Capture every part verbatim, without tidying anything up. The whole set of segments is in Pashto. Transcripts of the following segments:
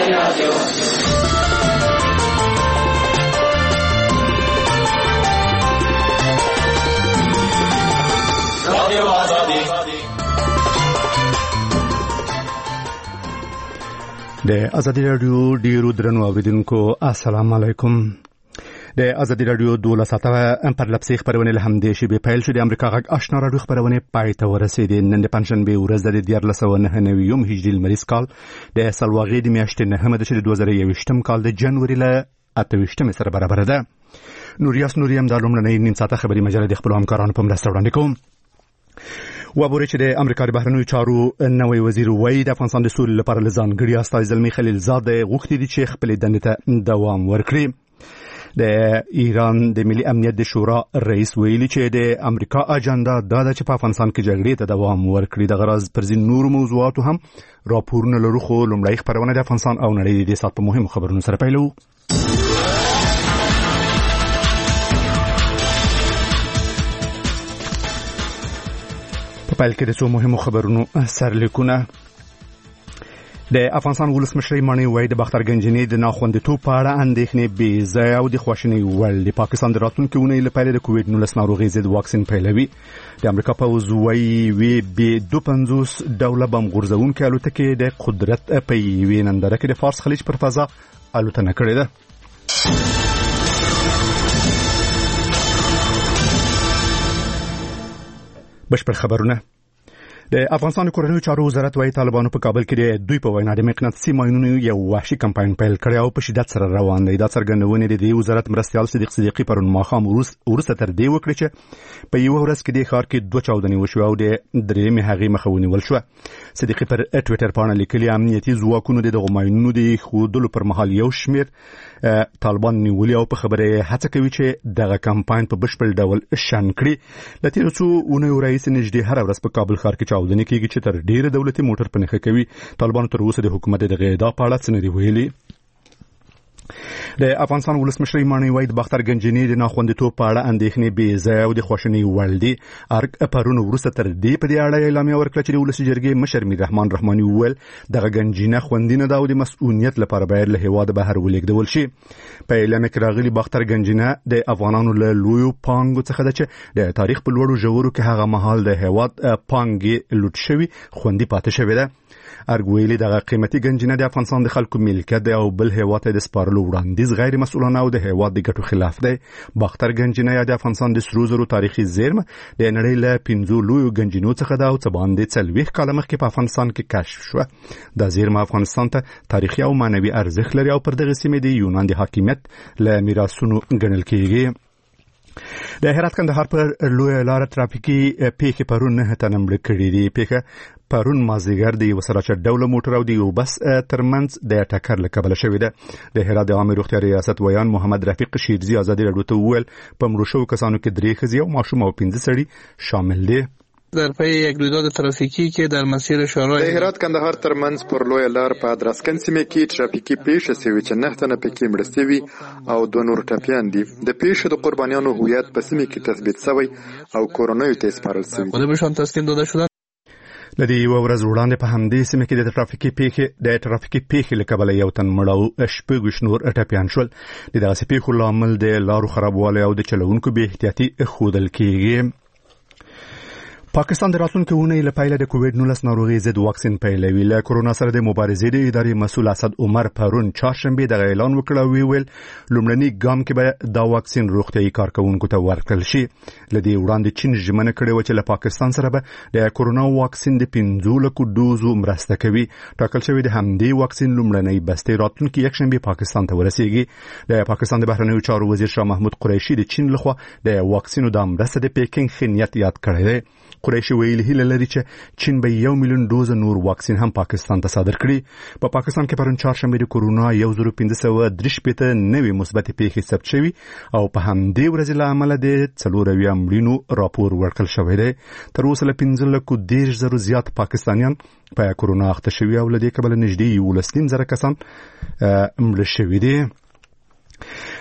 د ازادي رادیو ډیرو درنو اوریدونکو السلام علیکم. د ازادي رادیو دولسمه پرلپسې خبرونه له همدې شی به پیل شو. د امریکا غږ آشنا رادیو خبرونه پای ته ورسېدې. نن د پنځشنبه ورځ د دیارلس سوه نهه نوي هجري لمریز کال د سلواغې د میاشتې نهمه د دوه زره یوویشتم کال د جنوري له اته ویشتمې سره برابر ده. نوریاس نوریم د لومړنۍ نیم ساعته خبري مجله د خپل همکارانو په مرسته وړاندې کوم. وابوري چې د امریکا د بهرنیو چارو نوی وزیر وای د افغانستان د سولې لپاره لزانګړي استازي زلمی خلیلزاد غوښتي دي چې خپل دندې ته دوام ورکړي. د ایران د ملي امنیت د شورا رئیس ویلي چې د امریکا اجنډا دا ده چې په افغانستان کې جګړې ته دوام ورکړي. د غرض پر ځین نور موضوعاتو هم راپورونه لرو، خو لومړی خبرونه د افغانستان او نړۍ د سات په مهمو خبرونو سره پیلو. په پیل کې د څو مهمو خبرونو سرلیکونه. د افغانستان ولسمشر مانی وای د باختر گنجنی د ناخوندیتوب په اړه اندېښنې بې ځایه او د خواشینۍ وړ د پاکستان د راتلونکي اونۍ لپاره د کووډ نولس ناروغۍ ضد واکسین پیلوي. د امریکا پوځ وایي وی به دوه پنځوس ډوله بم غورځونکې الوتکې د قدرت په یوې ننداره کې د فارس خلیج پر فضا الوتنه کړې ده. بشپړ خبرونه. د افغانستان کورنیو چارو وزارت وايي طالبانو په کابل کې د دوی په وینا د مقناطیسي ماینونو یو وحشي کمپاین پیل کړی او په شدت سره روان دی. دا څرګندونه د دې وزارت مرستیال صدیق صدیقي پرون ماښام وروسته تر دې وکړه چې په یو ورځ کې د ښار کې دوه چاودنې وشوې او د درېیمې هغې مخه ونیول شوه. صدیقي پر ټویټر پاڼه لیکلي امنیتي ځواکونو د دغو ماینونو د ښودلو پر مهال یو شمېر طالبان نیولي او په خبره هڅه کوي چې دغه کمپاین په بشپړ ډول شنډ کړي. له تېرو څو اونیو راهیسې نږدې هره ورځ په کابل ښار کې چاودنې کېږي چې تر ډېره دولتي موټر په نښه کوي. طالبانو تر اوسه د حکومت دغه ادعا په اړه څه نه دي ویلي. د افغانستان ولسمشر مانی وای د باختر گنجنی د ناخوندیتوب په اړه اندېښنې بې ځایه او د خواشینۍ وړ دي. ارګ پرون وروسته تر دې په دې اړه اعلامیه ورکړه چې د ولسي جرګې مشر میر رحمان رحماني وویل دغه گنجینه خوندینه ده او د مسؤلیت لپاره باید له هېواده بهر ولېږدول شي. په اعلامیه کې راغلي باختر گنجینه د افغانانو له لویو پانګو څخه ده چې د تاریخ په لوړو ژورو کې هغه مهال د هېواد پانګې لوټ شوي خوندي پاتې شوې ده. ارګ ویلي دغه قیمتي گنجینه د افغانستان د خلکو ملکیت دی او بل هېواد ته د سپارلو وړاندیز غیر مسؤلانه او د هېواد د ګټو خلاف دی. باختر گنجینه یا د افغانستان د سرو زرو تاریخي زیرمه د نړۍ له پنځو لویو گنجینو څخه ده او څه باندې څلوېښت کاله مخکې په افغانستان کې کشف شوه. دا زیرمه افغانستان ته تاریخي او معنوي ارزښت لري او پر دغه سیمې د یونان د حاکمیت له میراثونو ګڼل کېږي. د هرات کندهار پر لویه لار ترافیکي پیښې پرون نه تنه مړه کړي دي. پیښه پرون مازدیګر د یو سراچه ډوله موټر او د یو بس ترمنځ د ټکر له کبله شوې ده. د هرات د عامه روغتیا ریاست ویان محمد رفیق شیرزي ازادي راډیو ته وویل په مړو شوو کسانو کې درې ښځې او ماشوم او پنځه سړي شامل دي. در پی یک رویداد ترافیکی که در مسیر شورای د هرات کندهار ترمنځ پر لویه لار په ادرسکن سیمه کې ترافیکي پیښه شوې چې نه تنه پکې مړه شوي او دوه نور ټپیان دي. د پیښې د قربانیانو هویت په سیمه کې تثبیت شوی او کورونو ته سپارل شوی. خودشان تسلیم داده شدن. لدی یو ورځ وړاندې په همدې سیمه کې د ترافیکي پیښې د ترافیکي پیښې له کبله یو تن مړ او شپږ نور ټپیان شول. د دغه پیښو لامل د لارو خرابوالی او د چلوونکو بې احتیاطي ښودل کېږي. پاکستان د راتلونکي اونۍ له پیله د کووډ نولس ناروغۍ ضد واکسین پیلوي. له کورونا سره د مبارزې د ادارې مسؤل اسد عمر پرون چهارشنبه دغه اعلان وکړ او ویل لومړنی ګام کې به دا واکسین روغتیايي کارکونکو ته ورکړل شي. لدی وړاندې چین ژمنه کړې و چې له پاکستان سره به د کورونا واکسین د پنځه لکو دوزو مرسته کوي. ټاکل شوی د همدې واکسین لومړنی بستې راتلونکي یکشنبه پاکستان ته ورسیږي. د پاکستان د بهرنیو چارو وزیر شاه محمود قریشي د چین لخوا د واکسینو د مرسته د پیکینګ خنیت یاد کړی دی. قریشي ویلي هیله لري چې چین به یو میلیون دوز نور واکسین هم پاکستان ته صادر کړي. په پا پاکستان کې پرون چهارشنبه د کورونا یو زره پنځه سوه درې شپېته نوې مثبت پیښې ثبت شوي او په همدې ورځ له امله د څلور اویا مړینو راپور ورکړل شوی دی. تر اوسه له پنځه لکو دېرش زرو زیات پاکستانیان په کورونا اخته شوي او له دې کبله نږدې یولس نیم زره کسان مړه شوي دي.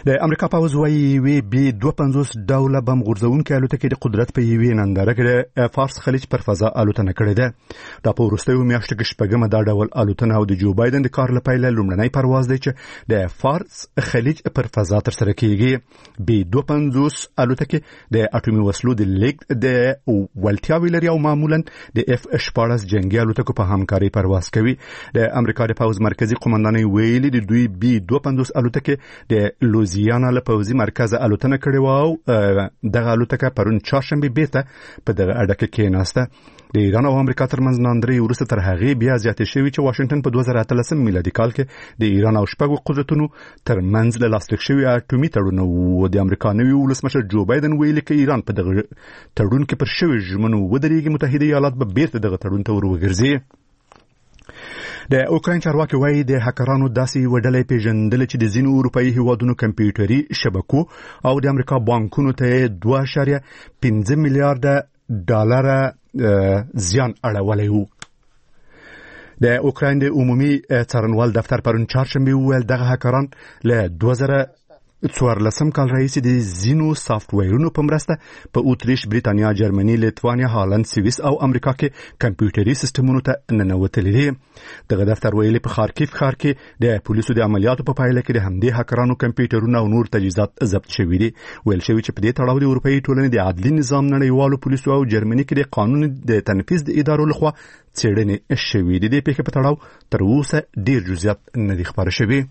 د امریکا پوځ وايي وی بي دوه پنځوس ډوله بم غورځونکي الوتکې د قدرت په یوې ننداره کې د فارس خلیج پر فضا الوتنه کړې ده. دا په وروستیو میاشتو کې شپږمه دا ډول الوتنه او د جو بایدن د کار لپاره لومړنی پرواز دی چې د فارس خلیج پر فضا ترسره کیږي. بي دوه پنځوس الوتکې د اټومي وسلو د لیږد د ولټیاوي لري او معمولا د اف شپاړس جنگي الوتکو په همکاري پرواز کوي. د امریکا د پوځ مرکزی قومندانۍ ویلي د دوی بي دوه پنځوس الوتکې د لوزیانا له پوځي مرکز الوتنه کړې و او دغه الوتکه پرون چهارشنبه بیرته په دغه اډه کې کېناسته. د ایران او امریکا ترمنځ ناندري وروسته تر هغه بیا زیاتې شوې چې واشنگټن په دوه زره اتلس میلادي کال کې د ایران او شپږو قدرتونو ترمنځ له لاسلیک شوی اټومي تړون و. د امریکا نوي ولسمشر جو بایدن ویلي چې ایران په دغه تړون کې پر شوی ژمنو ودرېږي متحده ایالات به بیرته دغه تړون ته وروګرځي. د اوکراین چارواکي وایي د هکرانو داسې وډلې پیژندل چې د ځینو اروپאי هیوادونو کمپیوټري شبکو او د امریکا بانکونو ته دوه اعشاریه پنځه میلیارډ ډالر زیان اړولی وو. د اوکراین د عمومي څارنوال دفتر پرون چهارشنبه وویل دغه هکران له دوه زره څوارلسم کال راهیسې د ځینو سافټویرونو په مرسته په اتریش، بریتانیا، جرمني، لیتوانیا، هالند، سویس او امریکا کې کمپیوټري سیستمونو ته ننوتلي دي. دغه دفتر ویلي په خارکیف ښار کې د پولیسو د عملیاتو په پایله کې د همدې هکرانو کمپیوټرونه او نور تجهیزات ضبط شوي دي. ویل شوي چې په دې تړاو د اروپאי ټولنې د عدلي نظام، نړیوالو پولیسو او جرمني کې د قانون د تنفيذ د ادارو لخوا څېړنې شوي دي. د پیښې په تړاو تر اوسه ډیر جزئیات نه دي خبر شوي.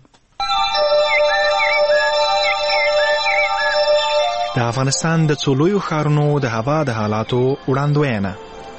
د افغانستان د څولویو ښارونو د هوا د حالاتو وړاندوینه.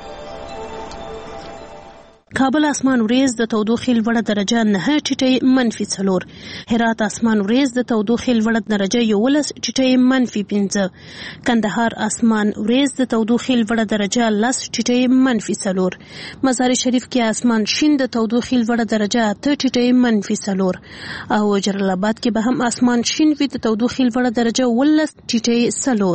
کابل اسمان وریځ د تودوخې لوړه درجه نه ټیټه منفي څلور. هرات اسمان وریځ د تودوخې لوړه درجه یولس ټیټه منفي پنځه. کندهار اسمان وریځ د تودوخې لوړه درجه لس ټیټه منفي څلور. مزار شریف کې اسمان شین د تودوخې لوړه درجه اته ټیټه منفي څلور. او جلال آباد کې به هم اسمان شین وي د تودوخې لوړه درجه ولس ټیټه څلور.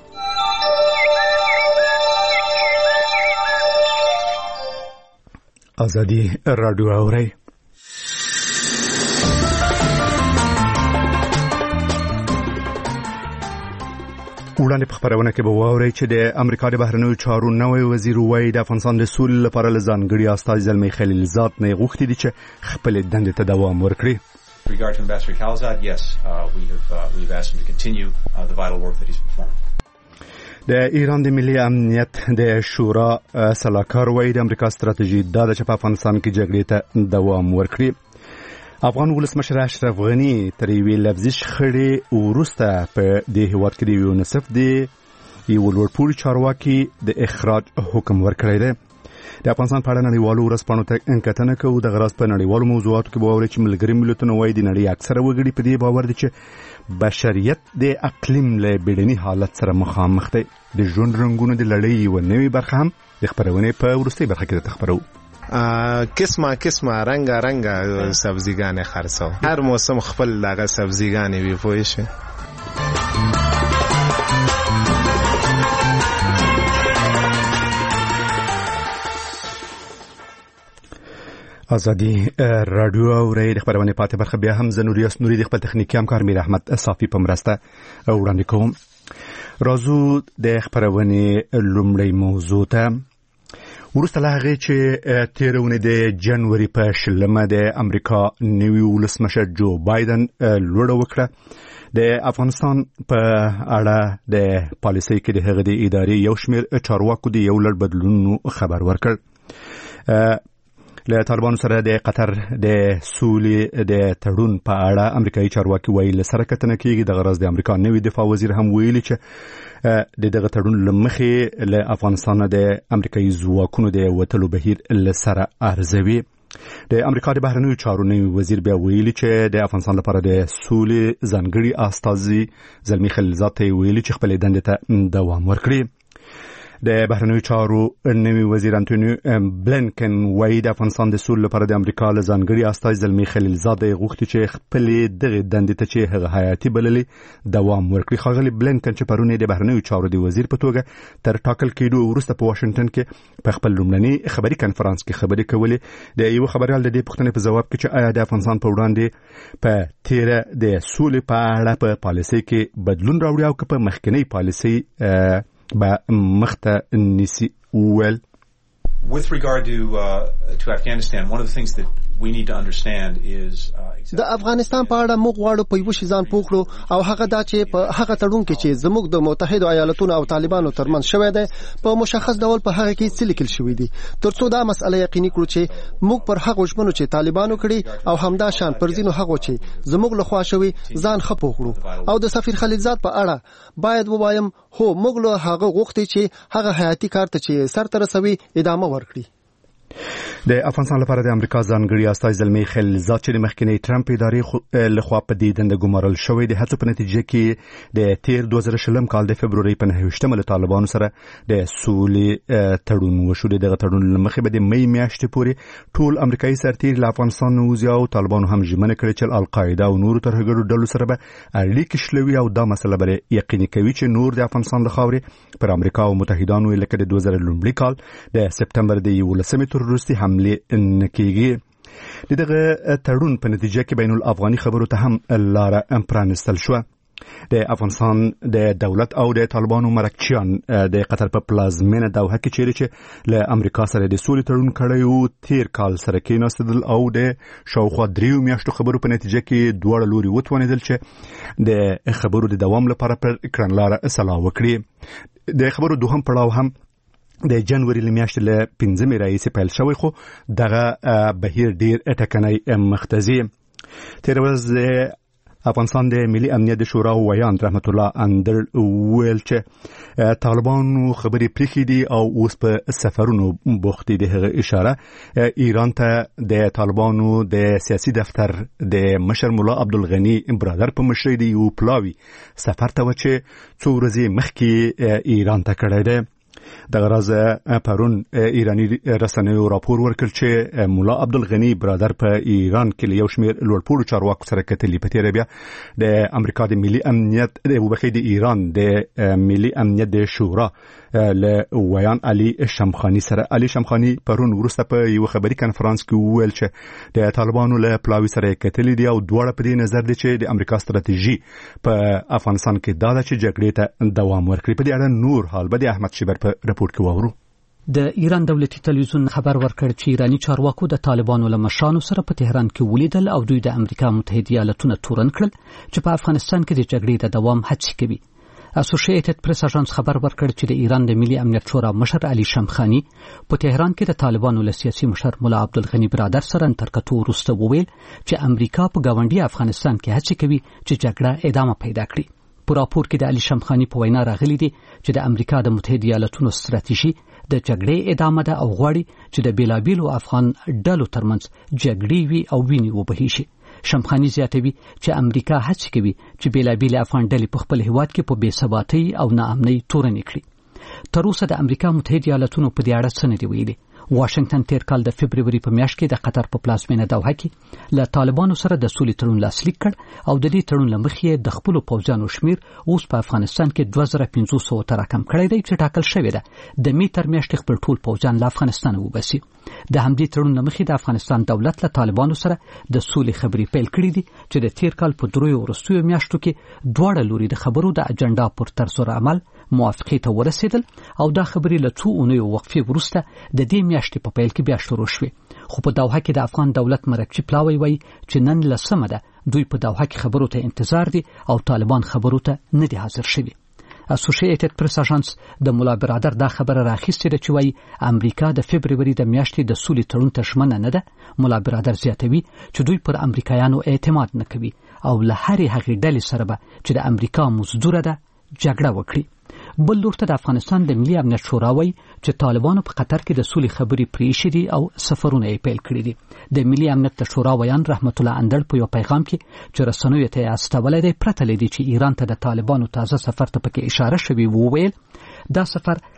ازادي رادیو اوري. وړاندې په خبرونه کې به واورئ چې د امریکا د بهرنیو چارو نوی وزیر وایي د افغانستان د سولې لپاره له ځانګړي استازي زلمی خلیلزاد نه غوښتي دي چې خپل دندې ته دوام ورکړي. Regarding Ambassador Khalilzad, yes, uh, we have uh, we've asked him to continue uh, the vital work that he's performing. د ایران د ملي امنیت د شورا سلاکار وایي د امریکا ستراتیژي دا ده چې په افغانستان کې جګړې ته دوام ورکړي. افغان ولسمشر اشرف غني تر یوې لفظي شخړې وروسته په دې هیواد کې د یونیسف د یو لوړپوړي چارواکي د اخراج حکم ورکړی دی. د افغانستان په اړه نړیوالو ورځپاڼو ته کتنه کوو. د غرض په نړیوالو موضوعاتو کې به واورئ چې ملګري ملتونه وایي د نړۍ اکثره وګړي په دې باور دي چې بشریت د اقلیم له بیړني حالت سره مخامخ دی. د ژوند رنګونو د لړۍ یوه نوې برخه هم د خپرونې په وروستۍ برخه کې درته خبرو. قسمه قسمه رنگا رنگا سبزیګانې خرڅو. هر موسم خپل دغه سبزیګانې وي پوه شئ. ازادي رادیو اوري. د خبرونې پاتې برخه بیا هم زنوریاس نوري د خپل تخنیکی همکار میر احمد صافي په مرسته وړاندې کوم. راځو د خبرونې لومړی موضوع ته. وروسته له هغې چې تېره اونۍ د جنوري په شلمه د امریکا نوي ولسمشر جو بایدن لوړه وکړه، د افغانستان په اړه د پالیسۍ کې د هغې د ادارې یو شمېر چارواکو د یو لړ بدلونونو خبر ورکړ. له طالبانو سره د قطر د سولې د تړون په اړه امریکایي چارواکي وایي له سره کتنه کېږي. د غرض د امریکا نوي دفاع وزیر هم ویلي چې د دغه تړون له مخې له افغانستان د امریکایي ځواکونو د وتلو بهیر له سره ارزوي. د امریکا د بهرنیو چارو نوي وزیر بیا ویلي چې د افغانستان لپاره د سولې ځانګړي استازي زلمی خلیلزاد ته ویلي چې خپل دندې ته دوام ورکړي. د بهرنیو چارو نوي وزیر انټونی بلینکن وایي د افغانستان د سولې لپاره د امریکا له ځانګړي استازي زلمی خلیلزاد غوښتي چې خپل دغه دندې ته چې هغه حیاتي بللې دوام ورکړي. ښاغلي بلینکن چې پرون د بهرنیو چارو د وزیر په توګه تر ټاکل کېدو وروسته په واشنگټن کې په خپل لومړني خبري کانفرنس کې خبرې کولې. د یو خبريال د دې پوښتنې په جواب کې چې آیا د افغانستان په وړاندې په تیره د سولې په اړه په پالیسي کې بدلون راوړي او په مخکنی پالیسي با مخته نسی ویل. With regard to uh, to Afghanistan, one of the things that we need to understand is د افغانستان په اړه موږ غواړو په یو شي ځان پوه کړو او هغه دا چې په هغه تړون کې چې زموږ د متحده ایالاتونو او طالبانو ترمنځ شوی دی په مشخص ډول په هغه کې څه لیکل شوی دی ترڅو دا مسله یقیني کړو چې موږ پر هغه ژمنو چې طالبانو کړي او همدا شان پر ځینو هغه چې زموږ له خوا شوی ځان ښه پوه کړو. او د سفیر خلیلزاد په اړه باید ووایم هو موږ له هغه غوښتي چې هغه حیاتي کار ته چې سر ته رسوي ادامه ورکړي. د افغانستان لپاره د امریکا ځانګړي استازي زلمی خلیلزاد چې د مخکنی ټرمپ ادارې لخوا په دې دنده ګمارل شوی د هڅو په نتیجه کې د تیر دوه زره شلم کال د فبروري په نهه ویشتمه له طالبانو سره د سولې تړون وشو. دغه تړون لمخې به د مې میاشتې پورې ټول امریکایي سرتیر له افغانستان وځي او طالبانو هم ژمنه کړې چې القاعده او نورو ترهګرو ډلو سره به اړیکې شلوي او دا مسله به یقیني کوي چې نور د افغانستان له خاورې پر امریکا او متحدانو لکه د دوه زره لومړي کال د سپتمبر د یولسمې تر وروستي حمله نکېږي. دغه تړون په نتیجه کې بین الافغاني خبرو ته هم لار پرانستل شو. د افغانستان د دولت او د طالبانو مرکچیان د قطر په پلازمینه دوحه کې چیرې چې له امریکا سره د سولې تړون کړی او تیر کال سره کېناستل او د شاوخوا دریو میاشتو خبرو په نتیجه کې دواړه لوري وتوانېدل چې د خبرو د دوام لپاره پر کړنلاره سلا وکړي. د خبرو دوهم پړاو هم د جنوري لمیاشتې له پنځمې راهیسې پیل شوی خو دغه بهیر ډیر ټکنی مختزي. تیر ورځ افغانستان د ملي امنیت د شورا ویان رحمت الله اندر ویل چې طالبانو خبرې پریښې دي او اوس په سفرونو بوخت دي. هغه اشاره ایران ته د طالبانو د سیاسي دفتر د مشر مولا عبدالغنی برادر په مشرۍ دی یو پلاوي سفر ته و چې څو ورځې مخکې ایران ته کړی دی. دغه راز پرون ایرانی رسنیو راپور ورکړ چې مولا عبدالغنی برادر په ایران کې یو شمېر لوړپوړو چارواکو سره کتلي. په تیره بیا د امریکا د ملي امنیت د وبخې د ایران د ملي امنیت د شورا له ویان علي شمخانی سره علي شمخانی پرون وروسته په یو خبري کانفرنس کې وویل چې د طالبانو له پلاوي سره کتلي دي او دواړه په دې نظر دي چې د امریکا ستراتیژي په افغانستان کې دا ده چې جګړې ته دوام ورکړي. په دې اړه نور حال به د احمد شیبر په رپورت کې واورو. د ایران دولتي تلویزیون خبر ورکړ چې ایرانی چارواکو د طالبانو له مشرانو سره په تهران کې ولیدل او دوی د امریکا متحده ایالاتونو تورن کړل چې په افغانستان کې د جګړې د دوام هڅې کوي. اسوسییټډ پریس اژانس خبر ورکړ چې د ایران د ملي امنیت شورا مشر علي شمخانی په تهران کې د طالبانو له سیاسي مشر مولا عبدالغنی برادر سره ترکتو وروسته وویل چې امریکا په ګاونډي افغانستان کې هڅې کوي چې جګړه ادامه پیدا کړي. په راپور کې د علي شمخانی په وینا راغلي دي چې د امریکا د متحده ایالاتونو ستراتیژي د جګړې ادامه ده او غواړي چې د بیلابیلو افغان ډلو ترمنځ جګړې وي او وینې وبهي شي. شمخانی زیاتوي چې امریکا هڅه کوي چې بیلابیل افغان ډلې په خپل هیواد کې په بې ثباتۍ او ناامنۍ تورنې کړي. تر اوسه د امریکا متحده ایالاتونو په دې اړه څه نه دي ویلي. واشنگټن تیر کال د فبروري په میاشت کې د قطر په پلازمینه دوحه کې له طالبانو سره د سولې تړون لاسلیک کړ او د دې تړون له مخې د خپل پوځیانو شمیر اوس په افغانستان کې دوه زره پنځه سوه ته راکم کړی دی چې ټاکل شوی ده د می تر میاشتې خپل ټول پوځیان له افغانستان وباسي. د همدې تړون له مخې د افغانستان دولت له طالبانو سره د سولې خبرې پیل کړې دي چې د تیر کال په دریو وروستیو میاشتو کې دواړه لوري د خبرو د اجنډا پر طرز عمل موافقې ته ورسېدل او دا خبرې له څو اونیو وقفې وروسته د دې میاشتې په پیل کې بیا شروع شوې. خو په دوحه کې د افغان دولت مرکچی پلاوی وایي چې نن لسمه ده دوی په دوحه کې خبرو ته انتظار دي او طالبان خبرو ته نه دي حاضر شوي. اسوسییټډ پریس اژانس د مولا برادر دا خبره راخیستې ده چې وایي امریکا د فبروري د میاشتې د سولې تړون ته ژمنه نه ده. مولا برادر زیاتوي چې دوی پر امریکایانو اعتماد نه کوي او له هرې هغې ډلې سره به چې د امریکا مزدوره ده جګړه وکړي. بل لور ته د افغانستان د ملي امنیت شورا وایي چې طالبانو په قطر کې د سولې خبرې پریښې دي او سفرونه یې پیل کړي دي. د ملي امنیت د شورا ویان رحمت الله اندړ په یو پیغام کې چې رسنیو ته یې استولی دی پرته له دې چې ایران ته د طالبانو تازه سفر ته پکې اشاره شوې وویل دا سفر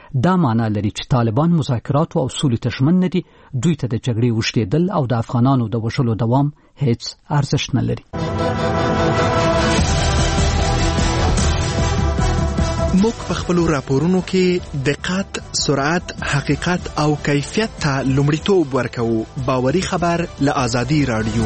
دا معنی لري چې طالبان مذاکرات او سولې ته ژمن نه دي، دوی ته د جګړې اوږدېدل او د افغانانو د وژلو دوام هیڅ ارزښت نه لري. موږ په خپلو راپورونو کې دقت، سرعت، حقیقت او کیفیت ته لومړیتوب ورکوو. باوري خبر له آزادي راډیو.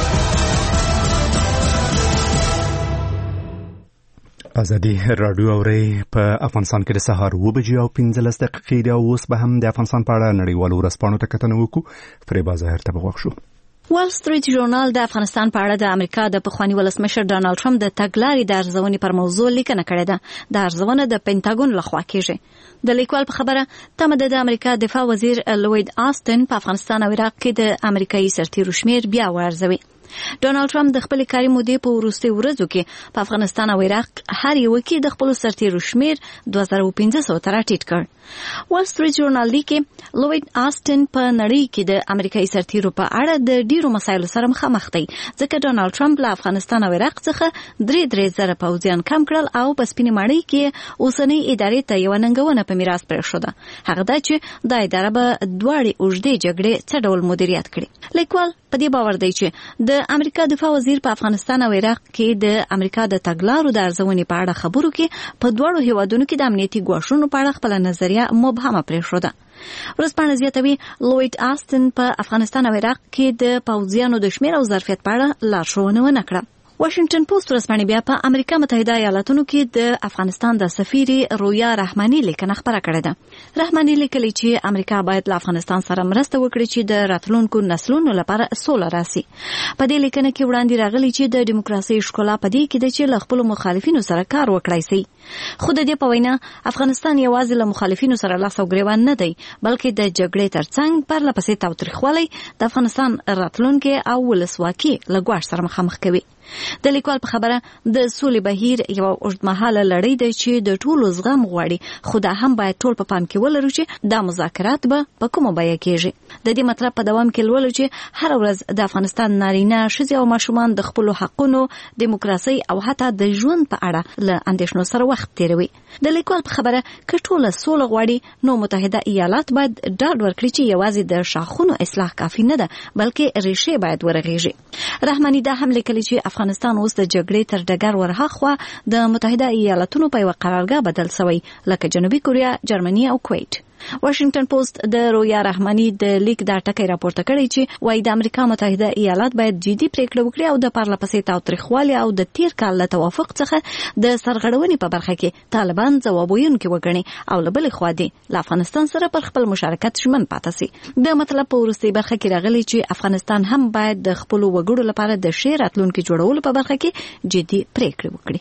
آزادي راډیو اوري. په افغانستان کې د سهار اوه بجې او پنځلس دقیقې دي او اوس به هم د افغانستان په اړه نړیوالو ورځپاڼو ته کتنه وکړو. فریبا ظاهر ته به وښو. وال سټریټ ژورنال د افغانستان په اړه د امریکا د پخواني ولسمشر ډانلډ ټرمپ د تګلارې د ارزونې پر موضوع لیکنه کړې ده. د ارزونه د پینټاګون لخوا کیږي. د لیکوال په خبره تمه ده د امریکا دفاع وزیر لوید آستن په افغانستان او عراق کې د امریکایي سرتیرو شمیر بیا وارزوي. ډانلډ ټرمپ د خپل کاري مودې په وروستیو ورځو کې په افغانستان او عراق هر یو کې د خپل سرتیرو شمیر دوه زره پنځه سوه ته راټیټ کړ. وال سټریټ ژورنال لیکي لوید آستن په نړۍ کې د امریکایي سرتیرو په اړه د ډیرو مسایلو سره مخامخ دی، ځکه ډانلډ ټرمپ له افغانستان او عراق څخه درې درې زره پوځیان کم کړل او په سپینې ماڼۍ کې اوسنۍ ادارې ته یوه ننګونه په میراث پرېښوده. هغه دا چې دا اداره به دواړې اوږدې جګړې څه ډول مدیریت کړي. لیکوال په دې باور دی چې د امریکا دفاع وزیر په افغانستان او عراق کې د امریکا د تګلارو د ارزونې په اړه خبرو کې په دواړو هیوادونو کې د امنیتي ګواښونو په اړه خپله نظریه مبهمه پرېښوده. ورځپاڼه زیاتوي لوید آستن په افغانستان او عراق کې د پوځیانو د شمېر او ظرفیت په اړه لارښوونه ونه کړه. واشنگټن پوسټ ورځپاڼه بیا په امریکا متحده ایالاتونو کې د افغانستان د سفیر رویا رحماني لیکنه خپره کړې ده. رحماني لیکلي چې امریکا باید له افغانستان سره مرسته وکړي چې د راتلونکو نسلونو لپاره سوله راسي. په دې لیکنه کې وړاندې راغلي چې د دیموکراسي ښکلا په دې کې ده چې له خپلو مخالفینو سره کار وکړای شي. خو د دې په وینا افغانستان یوازې له مخالفینو سره لاس او ګریوان نه دی، بلکې د جګړې ترڅنګ پرله پسې تاوتریخوالی د افغانستان راتلونکي او ولسواکي له ګواښ سره مخامخ کوي. د لیکوال په خبره د سولې بهیر یو اوږدمهاله لړۍ ده چې د ټولو زغم غواړي، خو دا هم باید ټول په پام کې ولرو چې دا مذاکرات به په کومه بیه کېږي. د دې مطلب په دوام کې لولو چې هر ورځ د افغانستان نارینه ښځې او ماشومان د خپلو حقونو، دیموکراسۍ او حتی د ژوند په اړه له اندېښنو سره وخت تیروي. د لیکوال په خبره که ټوله سوله غواړي نو متحده ایالات باید ډاډ ورکړي چې یوازې د شاخونو اصلاح کافي نه ده، بلکې ریښې باید ورغېږي. رحماني دا هم لیکلي چې افغانستان اوس د جګړې تر ډګر ورهاخوا د متحده ایالاتونو په یوه قرارګاه بدل شوی، لکه جنوبي کوریا، جرمني او کویت. واشنگټن پوسټ د رویا رحماني د لیک دا ټکی راپورته کړی چې وايي د امریکا متحده ایالات باید جدي پریکړه وکړي او د پرله پسې تاوتریخوالي او د تیر کال له توافق څخه د سرغړونې په برخه کې طالبان ځواب ویونکي وګڼي او له بلې خوا دې له افغانستان سره پر خپل مشارکت ژمن پاتې سي. د مطلب په وروستۍ برخه کې راغلي چې افغانستان هم باید د خپلو وګړو لپاره د ښې راتلونکي جوړولو په برخه کې جدي پریکړه وکړي.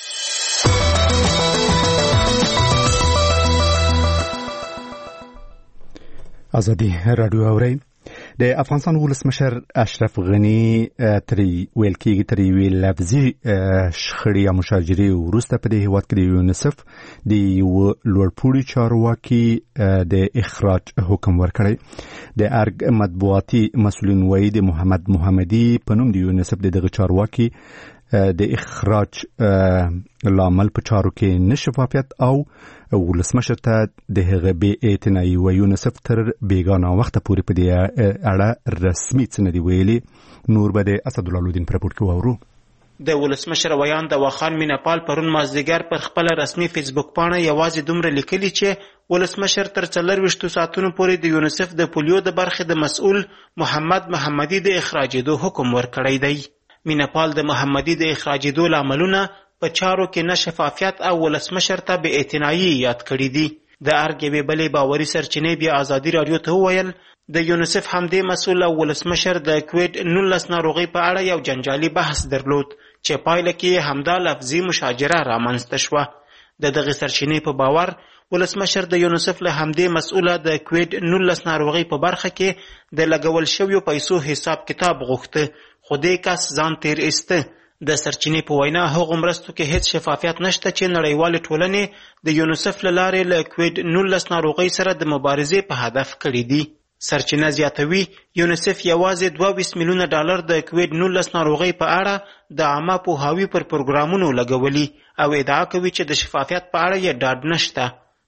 آزادي راډیو اوري. د افغانستان ولسمشر اشرف غنی تری ویل کېږي تری ویل لفظي شخړې یا مشاجرې وروسته په دې هیواد کې د یونیسف د یو لوړپوړي چارواکي د اخراج حکم ورکړی. د ارګ مطبوعاتي مسؤلین وایي د محمد محمدي په نوم د یونیسف د دغه چارواکي د اخراج لامل په چارو کې نشفافیت او ولسمشر ته د هغه بې اعتنایي و یونیسف تر بیګانه وخت پورې په دې اړه رسمي څه نه دی ویلي. نور به د اسدالله لودین پر راپور کې واورو. د ولسمشر ویان د واخان میناپال پرون مازدیګر پر خپل رسمي فیسبوک پاڼه یوازې دومره لیکلي چې ولسمشر تر څلرویشتو ساعتونو پورې د یونیسف د پولیو د برخې د مسؤل محمد محمدي د اخراجېدو حکم ورکړی دی. میناپال د محمدي د اخراجېدو لاملونه په چارو کې نه شفافیت او ولسمشر ته بې اعتنایي یاد کړي دي. د ارګ یوې بلې باوري سرچینې بیا ازادي راډیو ته وویل د یونیسف همدې مسؤل او ولسمشر د کوویډ نولس ناروغۍ په اړه یو جنجالي بحث درلود چې پایله کې همدا لفظي مشاجره رامنځته شوه. د دغې سرچینې په باور ولسمشر د یونیسف له همدې مسؤله د کوویډ نولس ناروغۍ په برخه کې د لګول شویو پیسو حساب کتاب غوښته، خو دې کس ځان تیر ایسته. د سرچینې په وینا هغو مرستو کې هیڅ شفافیت نشته چې نړیوالې ټولنې د یونیسف له لارې له کوویډ نولس ناروغۍ سره د مبارزې په هدف کړي دي. سرچینه زیاتوي یونیسف یوازې دوه ویشت میلیونه ډالر د کوویډ نولس ناروغۍ په اړه د عامه پوهاوي پر پروګرامونو لګولي او ادعا کوي چې د شفافیت په اړه یې ډاډ نشته.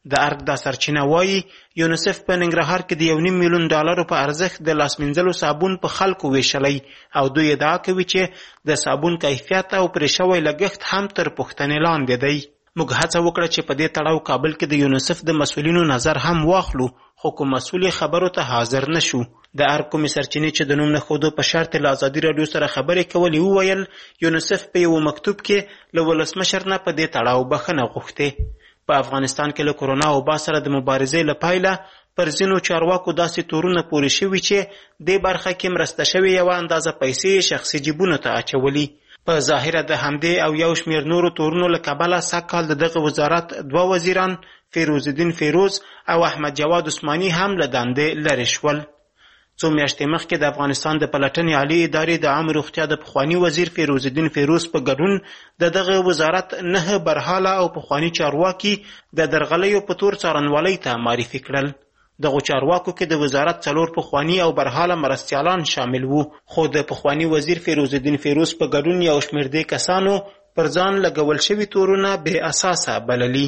د ارګ دا سرچینه وایي یونیسف په ننګرهار کې د یو نیم میلیون ډالرو په ارزښت د لاس مینځلو صابون په خلکو ویشلی او دوی ادعا کوي چې د صابون کیفیت او پرې شوی لګښت هم تر پوښتنې لاندې دی. موږ هڅه وکړه چې په دې تړاو کابل کې د یونیسف د مسؤلینو نظر هم واخلو، خو کوم مسؤل خبرو ته حاضر نشو. د ارګ کومې سرچینې چې د نوم نه ښودو په شرط له ازادي راډیو سره خبرې کولې وویل یونیسف په یو مکتوب کې له ولسمشر نه په دې تړاو بخښنه غوښتې. په افغانستان کې له کورونا وبا سره د مبارزې له پایله پر ځینو چارواکو داسې تورونه پورې شوي چې دې برخه کې مرسته شوې یوه اندازه پیسې شخصي جیبونو ته اچولي. په ظاهره د همدې او یو شمېر نورو تورونو له کبله سږکال د دغه وزارت دوه وزیران فیروز الدین فیروز او احمد جواد عثماني هم له دندې لرې شول. څو میاشتې مخکې د افغانستان د پلټنې عالي ادارې د عامه روغتیا د پخواني وزیر فیروز الدین فیروز په ګډون د دغه وزارت نه برحاله او پخواني چارواکي د درغلیو په تور څارنوالۍ ته معرفي کړل. دغو چارواکو کې د وزارت څلور پخواني او برحاله مرستیالان شامل وو، خو د پخواني وزیر فیروز الدین فیروز په ګډون یو شمېر دې کسانو پر ځان لګول شوي تورونه بې اساسه بللي.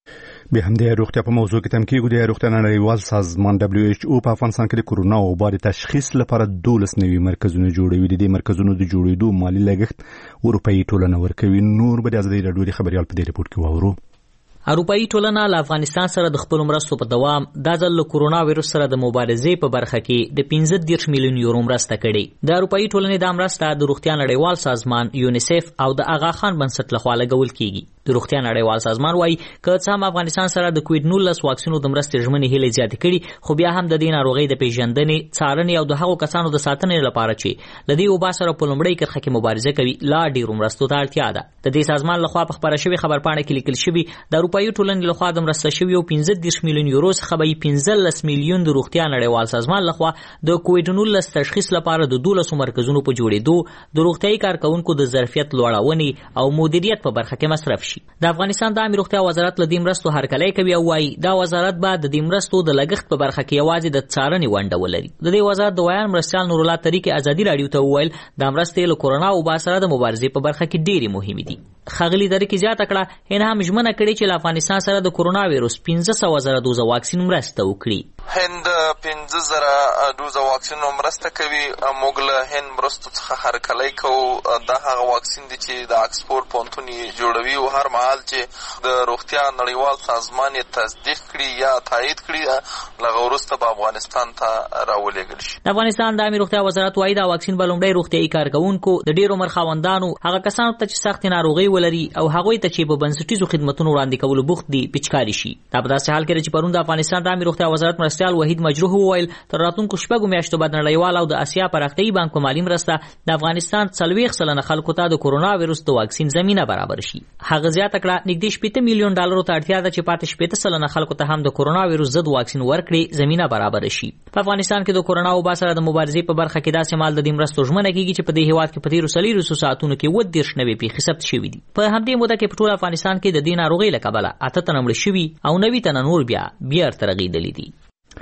به همدې روغتیا په موضوع کې تم کېږو. د روغتیا نړیوال سازمان دبلیو ایچ او په افغانستان کې د کورونا وبا د تشخیص لپاره دولس نوي مرکزونه جوړوي. د دې مرکزونو د جوړېدو مالي لګښت اروپایي ټولنه ورکوي. نور به د ازادي راډیو د خبریال په دې ریپورت کې واورو. اروپایي ټولنه له افغانستان سره د خپل مرستو په دوام دا ځل له کورونا وایرس سره د مبارزې په برخه کې د پنځه دېرش میلیون یورو مرسته کړې. د اروپایي ټولنې دا مرسته د روغتیا نړیوال سازمان یونیسف او د اغا خان بنسټ لخوا لګول کیږي. د روغتیا نړیوال سازمان وايي که څه هم افغانستان سره د کووډ نولس واکسینو د مرستې ژمنې هیلې زیاتې کړي، خو بیا هم د دې ناروغۍ د پیژندنې، څارنې او د هغو کسانو د ساتنې لپاره چې له دې وبا سره په لومړۍ کرښه کې مبارزه کوي لا ډېرو مرستو ته اړتیا ده. د دې سازمان لخوا په خپره شوې خبرپاڼه کې لیکل شوي د اروپایي ټولنې لخوا د مرسته شویو پنځه دېرش میلیون یورو څخه به پنځلس میلیون د روغتیا نړیوال سازمان لخوا د کووډ نولس تشخیص لپاره د دولسو مرکزونو په جوړېدو، د روغتیايي کارکوونکو د ظرفیت لوړونې او مدیریت په برخه کې مصرف شي. د افغانستان د عامه روغتیا وزارت له دې مرستو هرکلی کوي او وايي دا وزارت به د دې مرستو د لګښت په برخه کې یوازې د څارنې ونډه ولري. د دې وزارت د ویان مرستیال نور الله طریق ازادي راډیو ته وویل دا مرستې له کورونا وبا سره د مبارزې په برخه کې ډېرې مهمې دي. ښاغلي طریق زیاته کړه هند هم ژمنه کړې چې له افغانستان سره د کورونا وایرس پنځه سوه زره دوزه واکسین مرسته وکړي. هند پنځه زره دوزه واکسین مرسته کوي. موږ له هند مرستو څخه هرکلی کوو. دا هغه واکسین دی چې د اکسفورد پوهنتون یې جوړوي او هر مهال چې د روغتیا نړیوال سازمان یې تصدیق کړي یا تایید کړي له هغه وروسته به افغانستان ته راولېږل شي. د افغانستان د عامه روغتیا وزارت وايي دا واکسین به لومړی روغتیايي کارکوونکو، د ډېرو مرخاوندانو، هغه کسانو ته چې سختې ناروغۍ ولري او هغوی ته چې په بنسټیزو خدمتونو وړاندې کولو بوخت دي پیچکاري شي. دا په داسې حال کې چې پرون د افغانستان د عامه روغتیا وزارت مرستیال وحید مجروح وویل تر راتلونکو شپږو میاشتو بعد نړیوال او د اسیا پراختیايي بانک په مالي مرسته د افغانستان څلوېښت سلنه خلکو ته د کورونا وایرس د واکسین زمینه برابر شي. هغه زیاته کړه نږدې شپېته میلیون ډالرو ته اړتیا ده چې پاتې شپېته سلنه خلکو ته هم د کورونا وایرس ضد واکسین ورکړي زمینه برابر شي. په افغانستان کې د کورونا وبا سره د مبارزې په برخه کې داسې مال د دې مرستو ژمنه کیږي چې په دې هیواد کې په تیرو څلوېښتو ساعتونو کې اووه دېرش نوې پیښې ثبت شوي دي. په همدې موده کې په ټول افغانستان کې د دې ناروغۍ له کبله اته تنه مړه شوي او نوي تنه نور بیا بیرته رغېدلي دي.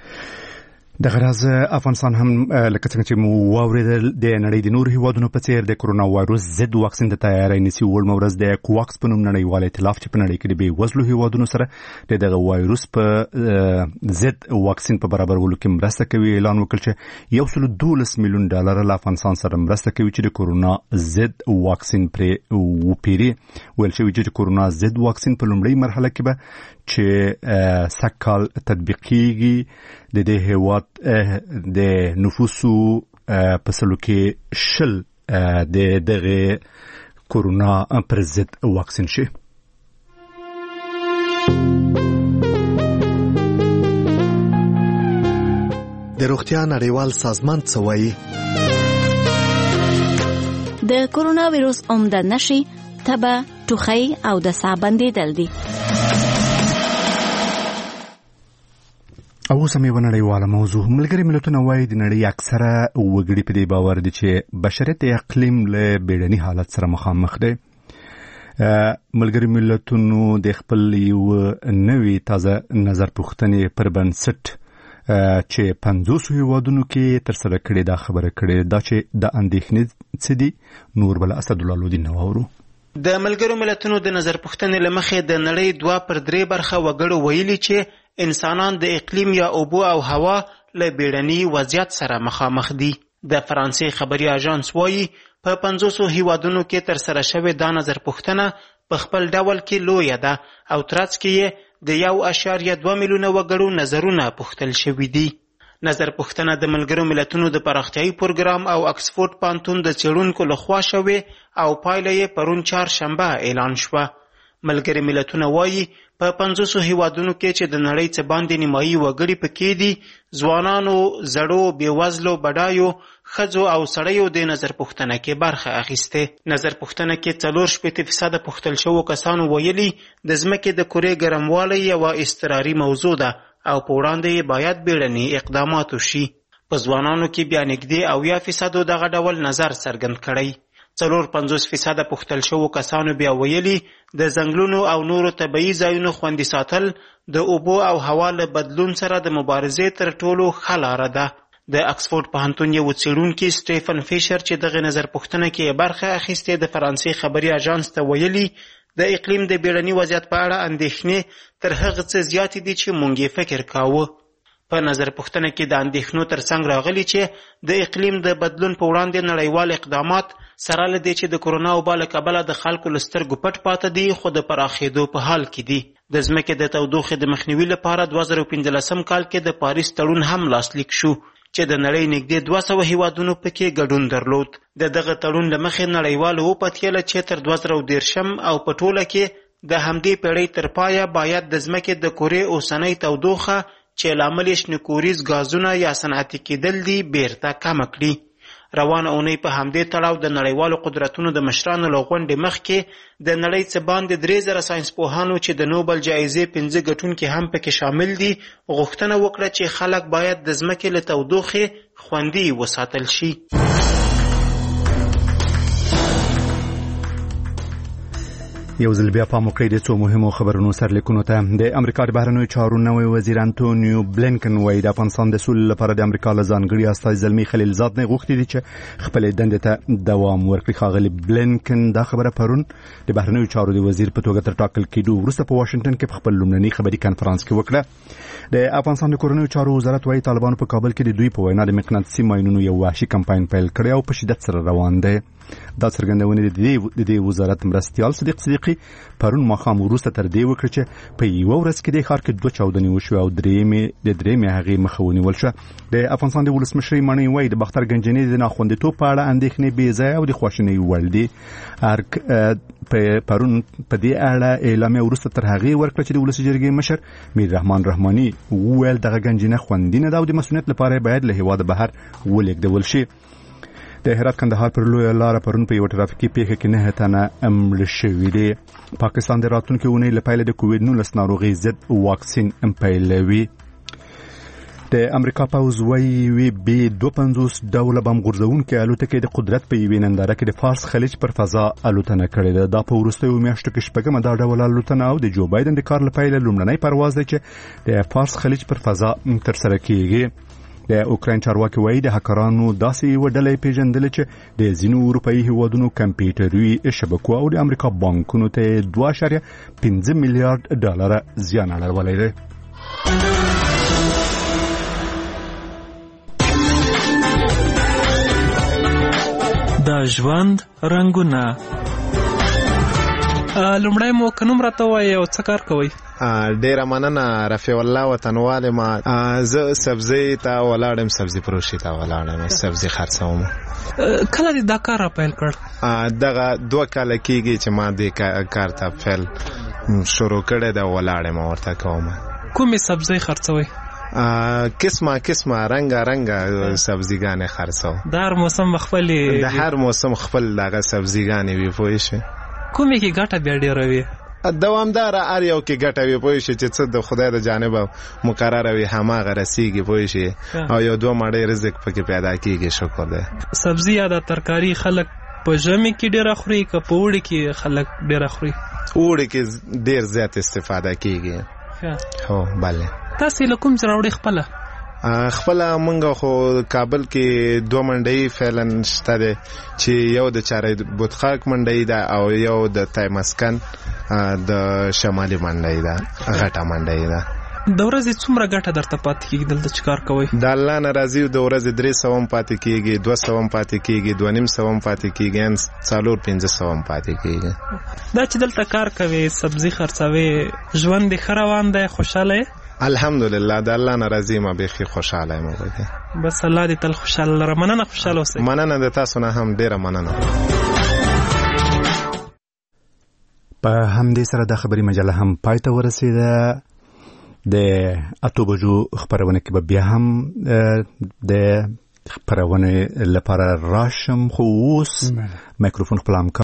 د غراز افغانستان هم لکه څنګه چې مو واوریدل د نړۍ د نور هیوادونو په څیر د کورونا وایرس ضد واکسین د تیاری نیسي. وړ مورز د کوواکس په نوم نړیوال ائتلاف چې په نړۍ کې د بې وزلو هیوادونو سره د دغه وایرس په ضد واکسین په برابرولو کې مرسته کوي اعلان وکړ چې یو سل دولس میلیون ډالر له افغانستان سره مرسته کوي چې د کورونا ضد واکسین پرې وپیري. ویل شوی چې کورونا ضد واکسین په لومړۍ مرحله کې به چې سکهال تطبیق کیږي. د دې هیواد د نفوسو په سلو کې شل د دغه کورونا پر ضد واکسین شي. د روغتیا نړیوال سازمان څه وایي؟ د کورونا وایرس عمده نښې تبه، ټوخی او د ساه بندېدل دي. او سمې ونړیواله موضوع. ملګري ملتونه وایي د نړۍ اکثره وګړي په دې باور دي چې بشریت د اقلیم له بیړني حالت سره مخامخ دی. ملګري ملتونو د خپل یو نوي تازه نظر پوښتنې پر بنسټ چې پنځوسو هیوادونو کې تر سره کړې دا خبره کړې دا چې د اندېښنې څه دي. نور بل اسدالله لودین نو اورو. د ملګرو ملتونو د نظر پوښتنې له مخې د نړۍ دوه پر درې برخه وګړو ویلي چې انسانان د اقلیم یا اوبو او هوا له بیړني وضعیت سره مخامخ دي. د فرانسې خبري اژانس وایي په پنځوسو هیوادونو کې ترسره شوې دا نظر پوښتنه په خپل ډول کې لویه ده او ترڅ کې یې د یو اعشاریه دوه میلیونه وګړو نظرونه پوښتل شوي دي. نظر پوښتنه د ملګرو ملتونو د پراختیایي پروګرام او اکسفورډ پوهنتون د څېړونکو لخوا شوې او پایله یې پرون چهارشنبه اعلان شوه. ملګري ملتونه وایي په پنځوسو هیوادونو کې چې د نړۍ څه باندې نیمایي وګړي پکې دي، ځوانانو، زړو، بېوزلو، بډایو، ښځو او سړیو د نظر پوښتنه کې برخه اخیستې. نظر پوښتنه کې څلور شپېته فیصده پوښتل شوو کسانو ویلي د ځمکې د کرې ګرموالی یوه اضطراري موضوع ده او په وړاندې یې باید بیړني اقدامات وشي. په ځوانانو کې بیا نږدې اویا فیصدو دغه ډول نظر څرګند کړی. څلور پنځوس فیصده پوښتل شوو کسانو بیا ویلي د ځنګلونو او نورو طبیعي ځایونو خوندي ساتل د اوبو او هوا له بدلون سره د مبارزې تر ټولو ښه لاره ده. د اکسفورډ پوهنتون یو څېړونکي سټیفن فیشر چې دغه نظر پوښتنه کې برخه اخیستې د فرانسې خبري اژانس ته ویلي د اقلیم د بیړني وضعیت په اړه اندېښنې تر هغه څه زیاتې دي چې موږ یې فکر کاوه. په نظر پوښتنه کې د اندېښنو ترڅنګ راغلي چې د اقلیم د بدلون په وړاندې نړیوال اقدامات سره له دې چې د کرونا وبا له کبله د خلکو له سترګو پټ پاته دي خو د پراخېدو په حال کې دي. د ځمکې د تودوخې د مخنیوي لپاره دوه زره پنځلسم کال کې د پاریس تړون هم لاسلیک شو چې د نړۍ نږدې دوه سوه هیوادونو پکې ګډون درلود. د دغه تړون له مخې نړیوالو وپتېله چې تر دوه زره دېرشم او په ټوله کې د همدې پیړۍ تر پایه باید د ځمکې د کرې اوسنۍ تودوخه چې لامل یې شنکوریز ګازونه یا صنعتي کېدل دي بیرته کمه کړي. روانه اونۍ په همدې تړاو د نړیوالو قدرتونو د مشرانو له غونډې مخکې د نړۍ څه باندې درې زره ساینسپوهانو چې د نوبل جایزې پنځه ګټونکي هم پکې شامل دي غوښتنه وکړه چې خلک باید د ځمکې له تودوخې خوندي وساتل شي. یو ځل بیا پام وکړئ د څو مهمو خبرونو سرلیکونو ته. د امریکا د بهرنیو چارو نوی وزیر انټونیو بلینکن وایي د افغانستان د سولې لپاره د امریکا له ځانګړي استازي زلمي خلیلزاد نه غوښتي دي چې خپلې دندې ته دوام ورکړي. ښاغلي بلینکن دا خبره پرون د بهرنیو چارو د وزیر په توګه تر ټاکل کېدو وروسته په واشنګټن کې په خپل لومړني خبري کنفرانس کې وکړه. د افغانستان د کورنیو چارو وزارت وایي طالبانو په کابل کې د دوی په وینا د مقناطیسي ماینونو یو وحشي کمپاین پیل کړی او په شدت سره روان دی. دا څرګندونه د دې وزارت مرستیال صدیق صدیقي پرون ماښام وروسته تر دې وکړه چې په یوه ورځ کې د ښار کې دوه چاودنې وشوې او درېیمې د درېیمې هغې مخه ونیول شوه. د افغانستان د ولسمشرۍ ماڼۍ وایي د باختر ګنجنې د ناخوندیتوب په اړه اندېښنې بې ځایه او د خواشینۍ وړ دي. پرون په دې اړه اعلامیه وروسته تر هغې ورکړه چې د ولسي جرګې مشر میر رحمان رحماني وویل دغه ګنجنه خوندي نه ده او د مسؤلیت لپاره باید له هېواده بهر ولېږدول شي. د هرات کندهار پر لویه لاره پرون په یو ټرافیکي پیښه کې نه تنه مړه شوي دي. پاکستان د راتلونکي اونۍ له پیله د کووډ نولس ناروغۍ ضد واکسین پیلوي. د امریکا پوځ وایي بې دوه پنځوس ډوله بم غورځوونکې الوتکې د قدرت په یوې ننداره کې د فارس خلیج پر فضا الوتنه کړې ده. دا په وروستیو میاشتو کې شپږمه دا ډول الوتنه او د جو بایدن د کار له پیله لومړنی پرواز دی چې د فارس خلیج پر فضا ترسره کیږي. د اوکراین چارواکي وایي د هکرانو داسې یوه ډله یې پېژندلې چې د ځینو اروپایي هیوادونو کمپیوټري شبکو او د امریکا بانکونو ته دوه اعشاریه پنځه میلیارډ ډالره زیان اړولی دی. د ژوند رنګونه. لومړی مو که نوم راته ووایئ او څه کار کوئ؟ ډیره مننه رفیع الله وطنوال ما. زه سبزی ته ولاړم، سبزی فروشي ته ولاړم، سبزی خرڅوم. کله دې دا کار را پیل کړ؟ دغه دوه کاله کېږي چې ما دې کار ته پیل شروع کړی ده، ولاړم ورته کوم. کومې سبزی خرڅوئ؟ قسمه قسمه رنګه رنګه سبزیګانې خرڅوم. د هر موسم خپلې د هر موسم خپل دغه سبزیګانې وي، پوه شئ. کومې کې ګټه بیا ډېره وي؟ دوامدار هر یو کې ګټه وي، پوه شئ، چې څه د خدای د جانبه مقرره وي هماغه رسیږي، پوه شئ، او یو دوه مړۍ رزق پکې پیدا کېږي. شکر دی. سبزي یا د ترکاري خلک په ژمي کې ډېره خوري که په اوړي کې خلک ډېره خوري؟ اوړي کې ډېر زیات استفاده کېږي. هو بله. تاسې له کوم ځای راوړئ خپله؟ خپل مونږ خو کابل کې دوه منډي فعلن شته دي چې یو د چارې بوتخاک منډي ده او یو د تایمسکن د شمالي منډي ده غټه منډي ده. د ورځې څومره ګټه درته پاتې کېږي دلته چې کار کوئ؟ د الله نه راضي د ورځې درې سوه هم پاتې کېږي، دوه سوه هم پاتې کېږي، دوه نیم سوه هم پاتې کېږي، یعنې څلور پنځه سوه هم پاتې کېږي. دا چې دلته کار کوې سبزي خرڅوې ژوند دې ښه روان دی؟ خوشحاله یې؟ الحمدلله د الله نه راضي یم، بیخي خوشحاله یم. بس الله دې تل خوشحاله لره. مننه، خوشحاله اوسئ. مننه د تاسو نه هم ډېره مننه. په همدې سره د خبري مجله هم پای ته ورسېده. د اتو بجو خبرونه کې به بیا هم د خبرونه لپاره راشم، خو اوس میکروفون خپل